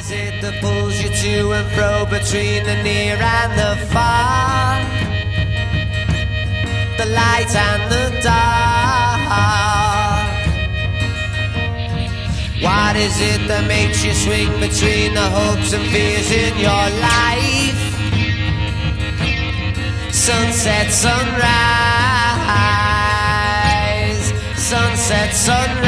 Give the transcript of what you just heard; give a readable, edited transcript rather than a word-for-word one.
is it that pulls you to and fro between the near and the far, the light and the dark? What is it that makes you swing between the hopes and fears in your life? Sunset, sunrise, sunset, sunrise.